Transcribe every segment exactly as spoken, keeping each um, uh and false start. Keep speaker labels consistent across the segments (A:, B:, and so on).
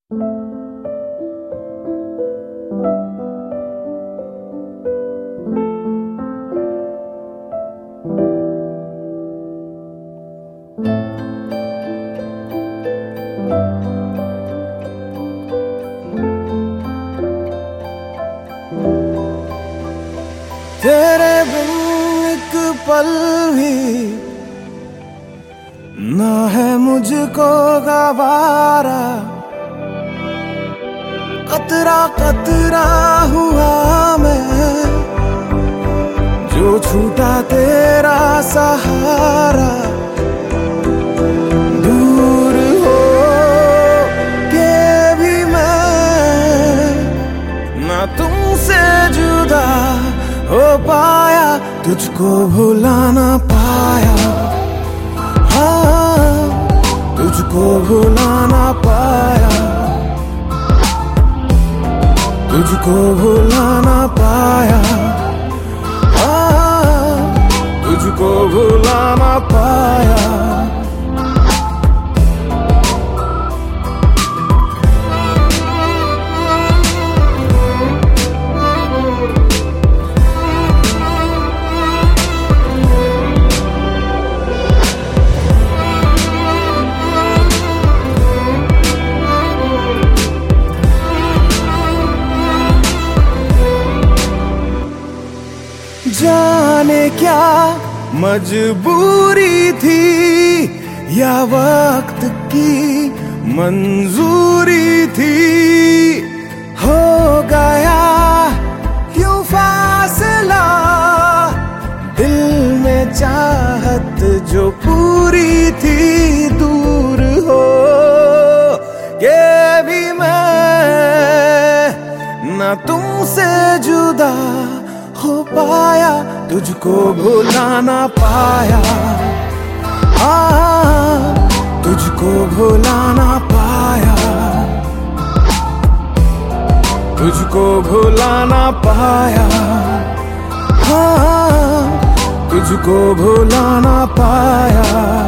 A: तेरे बिन एक पल भी ना है मुझको गवारा, कतरा कतरा हुआ मैं जो छूटा तेरा सहारा। दूर हो के भी मैं ना तुमसे जुदा हो पाया, तुझको भुला ना पाया। हाँ, तुझको भुला ना पाया, तुझको भुला ना पाया। हाँ, तुझको भुला ना पाया। जाने क्या मजबूरी थी या वक्त की मंजूरी थी, हो गया यूं फासला दिल में चाहत जो पूरी थी। दूर हो के भी मैं ना तुमसे जुदा हो पाया, तुझको भुला ना पाया। हाँ, तुझको भुला ना पाया, तुझको भुला ना पाया। हाँ, तुझको भुला ना पाया।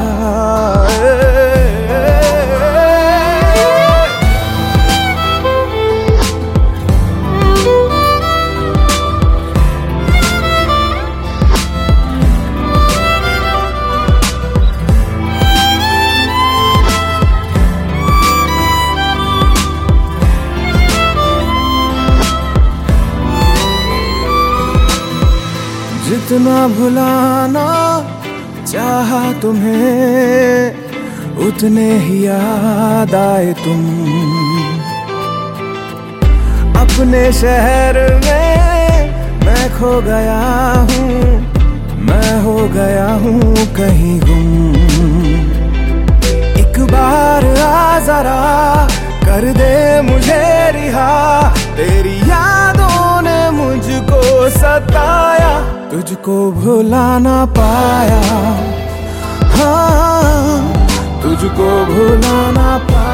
A: जितना भुलाना चाहा तुम्हें उतने ही याद आए तुम। अपने शहर में मैं खो गया हूँ, मैं हो गया हूँ कहीं गुम। एक बार आ जरा कर दे मुझे रिहा, तेरी यादों ने मुझको सताया, तुझको भुला ना पाया। हाँ, तुझको भुला ना पाया।